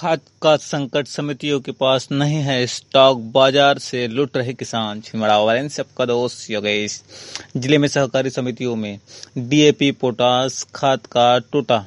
खाद का संकट, समितियों के पास नहीं है स्टॉक, बाजार से लूट रहे किसान। छिंदवाड़ा वायरस से आपका दोस्त योगेश। जिले में सहकारी समितियों में डीएपी, पोटास खाद का टूटा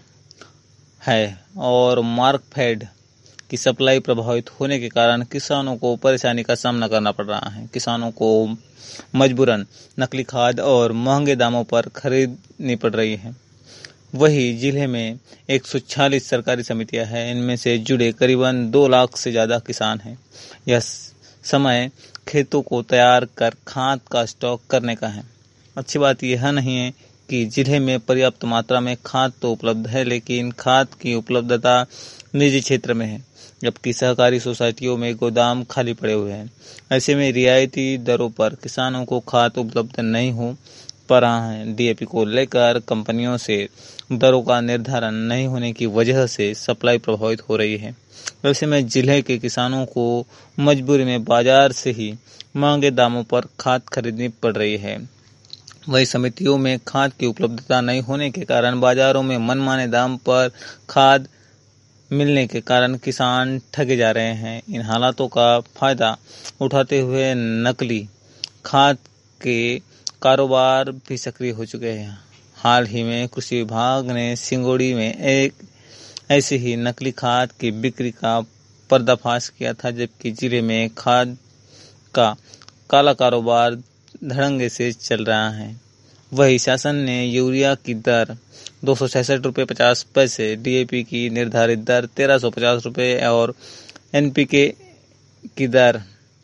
है और मार्कफेड की सप्लाई प्रभावित होने के कारण किसानों को परेशानी का सामना करना पड़ रहा है। किसानों को मजबूरन नकली खाद और महंगे दामों पर खरीदनी पड़ रही है। वहीं जिले में 146 सरकारी समितियां हैं। इनमें से जुड़े करीबन 2 लाख से ज़्यादा किसान हैं। यह समय खेतों को तैयार कर खाद का स्टॉक करने का है। अच्छी बात यह नहीं है कि जिले में पर्याप्त मात्रा में खाद तो उपलब्ध है, लेकिन खाद की उपलब्धता निजी क्षेत्र में है, जबकि सहकारी सोसाइटियों में गोदाम खाली पड़े हुए हैं। ऐसे में रियायती दरों पर किसानों को खाद उपलब्ध नहीं हो पा रहा है। डीएपी को लेकर कंपनियों से दरों का निर्धारण नहीं होने की वजह से सप्लाई प्रभावित हो रही है। ऐसे में जिले के किसानों को मजबूरी में बाजार से ही महंगे दामों पर खाद खरीदनी पड़ रही है। वही समितियों में खाद की उपलब्धता नहीं होने के कारण बाजारों में मनमाने दाम पर खाद मिलने के कारण किसान ठगे जा रहे हैं। इन हालातों का फायदा उठाते हुए नकली खाद के कारोबार भी सक्रिय हो चुके हैं। हाल ही में कृषि विभाग ने सिंगोड़ी में एक ऐसी ही नकली खाद की बिक्री का पर्दाफाश किया था, जबकि जिले में खाद का काला कारोबार धड़ंगे से चल रहा है। वही शासन ने यूरिया की दर 266 रुपये 50 पैसे, डीएपी की निर्धारित दर 1350 रुपये और एनपीके की दर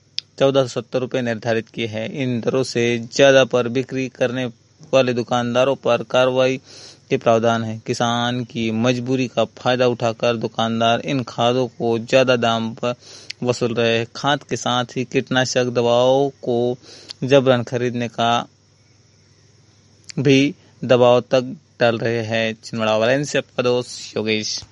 1470 रुपये निर्धारित की है। इन दरों से ज़्यादा पर बिक्री करने वाले दुकानदारों पर कार्रवाई के प्रावधान है। किसान की मजबूरी का फायदा उठाकर दुकानदार इन खादों को ज़्यादा दाम पर वसूल रहे हैं। खाद के साथ ही कीटनाशक दवाओं को जबरन खरीदने का भी दबाव तक डाल रहे हैं। छिंदवाड़ा वायरस से आपका दोस्त योगेश।